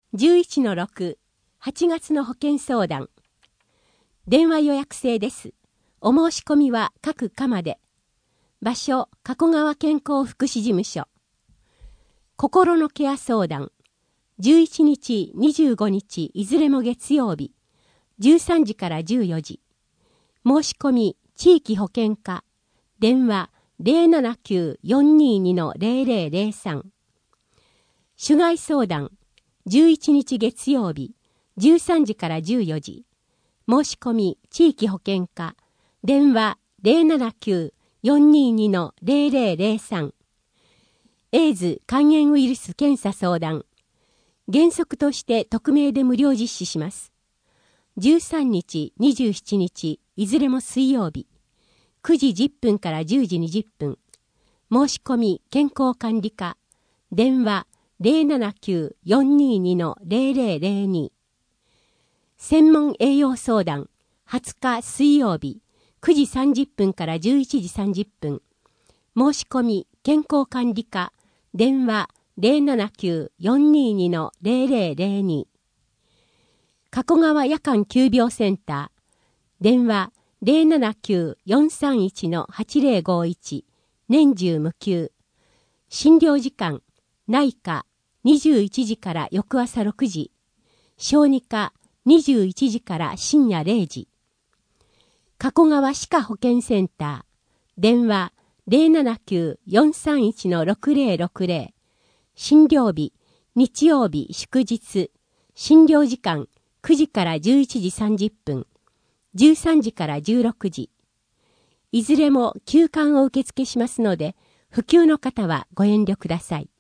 11-6、8月の保健相談。電話予約制です。お申し込みは各課で。場所、加古川健康福祉事務所。心のケア相談。11日、25日、いずれも月曜日。13時から14時。申し込み、地域保健課。電話、079-422-0003。主害相談。11日月曜日、13時から14時。申し込み、地域保健課。電話、079-422-0003。エイズ肝炎ウイルス検査相談。原則として匿名で無料実施します。13日、27日、いずれも水曜日。9時10分から10時20分。申し込み、健康管理課。電話、079-422-0002。専門栄養相談。20日水曜日。9時30分から11時30分。申し込み、健康管理課。電話、079-422-0002。加古川夜間急病センター。電話、079-431-8051。年中無休。診療時間、内科、21時から翌朝6時。小児科、21時から深夜0時。加古川歯科保健センター。電話、079-431-6060。診療日、日曜日祝日。診療時間、9時から11時30分。13時から16時。いずれも休館を受付しますので、不急の方はご遠慮ください。